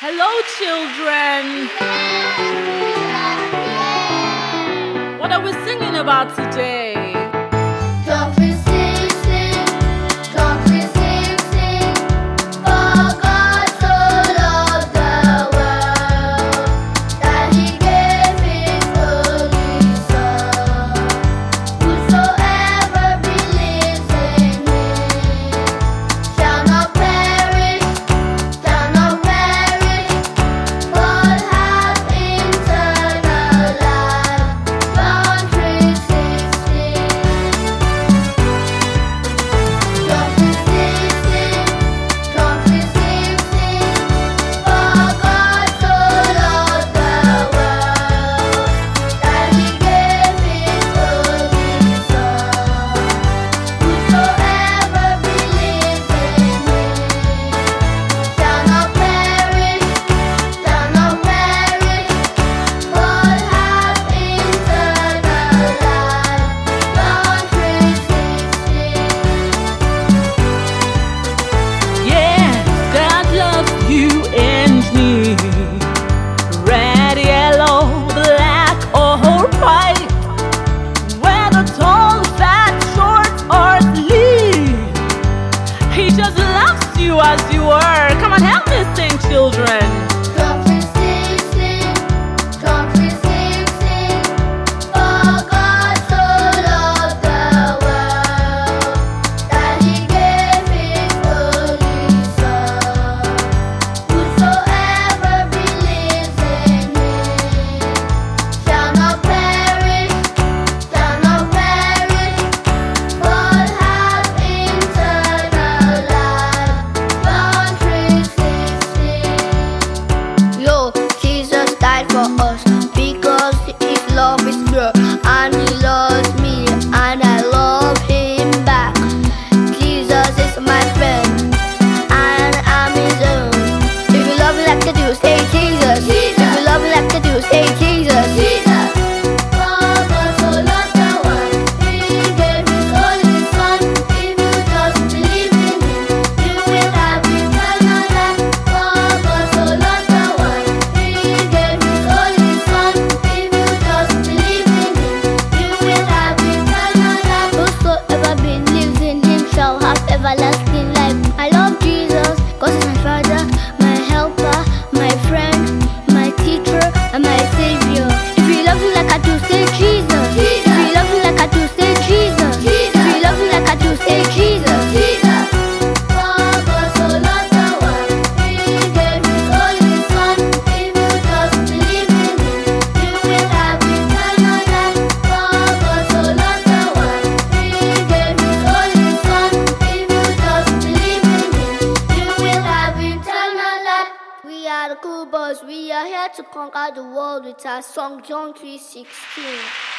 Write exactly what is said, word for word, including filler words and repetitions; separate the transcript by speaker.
Speaker 1: Hello, children. What are we singing about today?
Speaker 2: Don't we sing, sing, don't we sing, sing, for God so loved the world, that He gave His only Son. Whosoever believes in Him shall not perish, shall not perish, but have eternal life. John three sixteen. John three sixteen, John three sixteen, for God so loved the world, that He gave His only Son. Whosoever believes in Him shall not perish, shall not perish, but have eternal life. John three sixteen.
Speaker 1: Yes, God loves you and me. Red, yellow, black, or white. Whether tall, fat, short, or slim. He just loves you as you are. Come on, help me sing, children.
Speaker 2: John three sixteen, John three sixteen, for God so loved the world, that He gave His only Son. Whosoever believes in Him shall not perish, shall not perish, but have eternal life. John three sixteen. Yo, Jesus died for us because His love is pure, and He loves me, and I love Him back. Jesus is my friend, and I'm His own. If you love me like I do, say Jesus. If you love me like I do, say Jesus. Jesus. For God so loved the world, He gave His only Son. If you just believe in Him, you will have eternal life. For God so loved the world, He gave His only Son. If you just believe in Him, you will have eternal life. Whosoever believes in Him shall have everlasting life. I love Jesus, 'cause He's my Father, my helper, my friend, my teacher, and my Savior. If you love me like I do, say Jesus. If you love me like I do, say Jesus. If you love me like I do, say Jesus. Jesus. For God so loved the world, He gave His only Son. If you just believe in Him, you will have eternal life. For God so loved the world, He gave His only Son. If you just believe in Him, you will have eternal life. We are the cool boys. We are here to conquer the world with our song John three sixteen.